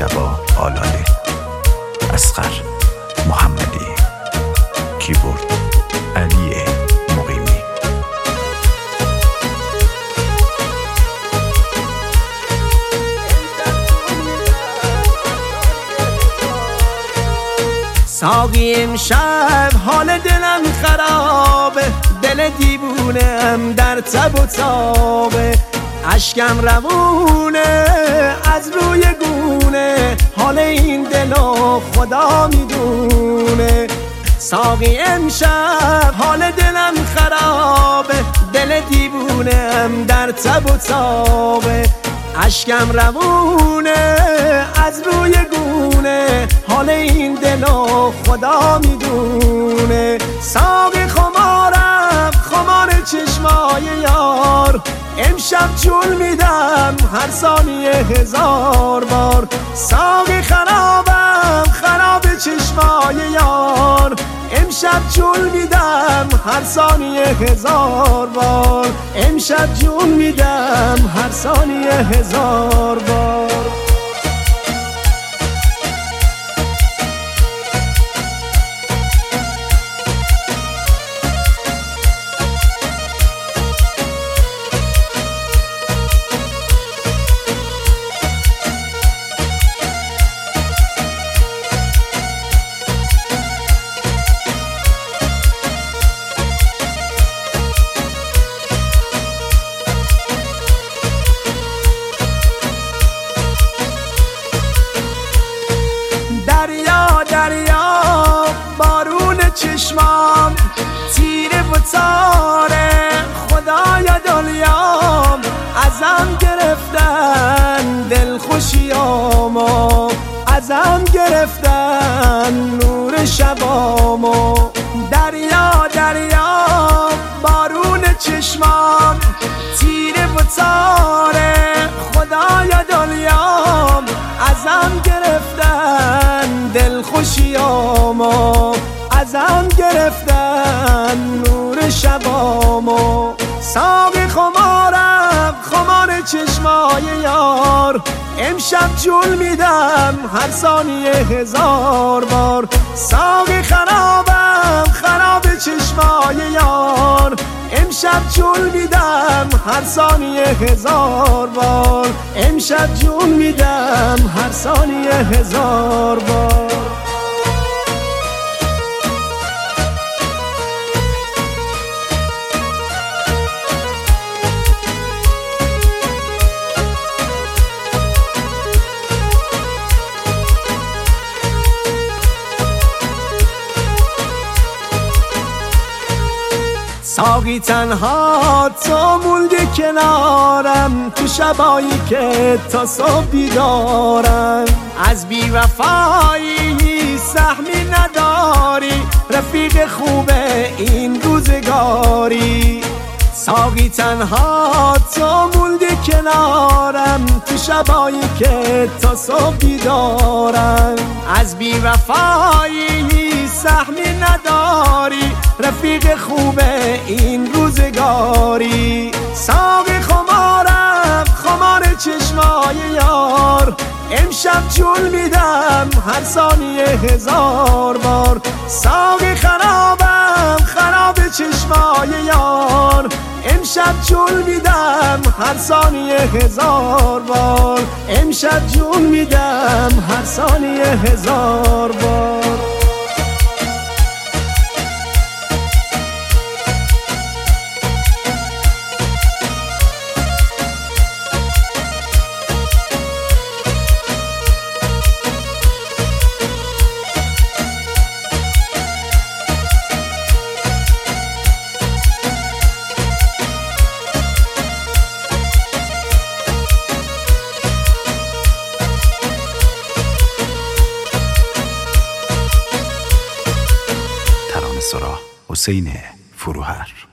مجتبی آلاله، اصغر محمدی، کیبورد علی مقیمی. ساقی امشب حال دلم خرابه، دل دیوونم در تب و تابه، اشکم روونه از روی گونه، حال این دلو خدا میدونه. ساقی امشب حال دلم خرابه، دل دیوونم در تب و تابه، اشکم روونه از روی گونه، حال این دلو خدا میدونه. ساقی خمارم خمار چشمای یار، امشب جون میدم هر ثانیه 1000 بار. ساقی خرابم خراب چشمای یار، امشب جون میدم هر ثانیه 1000 بار. امشب جون میدم هر ثانیه 1000 بار. دریا دریا بارون چشمام، تیره و تاره خدایا دلیام، ازم گرفتن دلخوشیامو، ازم گرفتن نور شبامو. دریا دریا بارون چشمام، تیره و تاره خدایا دلیام، ازم گرفتن دلخوشیامو، ازم گرفتن نور شبامو. ساقی خمارم خمار چشمای یار، امشب جون میدم هر ثانیه 1000 بار. ساقی خرابم خراب چشمای یار، امشب جون میدم هر ثانیه 1000 بار. امشب جون میدم هر ثانیه 1000 بار. ساقی تنها تو موندی کنارم، تو شبایی که تا صبح بیدارم، از بی‌وفایی سهمی نداری، رفیق خوبه این روزگاری. ساقی تنها تو موندی کنارم، تو شبایی که تا صبح بیدارم، از بی‌وفایی سهمی نداری، رفیق خوبه این روزگاری. ساقی خمارم خمار چشمای یار، امشب جون میدم هر ثانیه 1000 بار. ساقی خرابم خراب چشمای یار، امشب جون میدم هر ثانیه 1000 بار. امشب جون میدم هر ثانیه 1000 بار. حسین فروهر.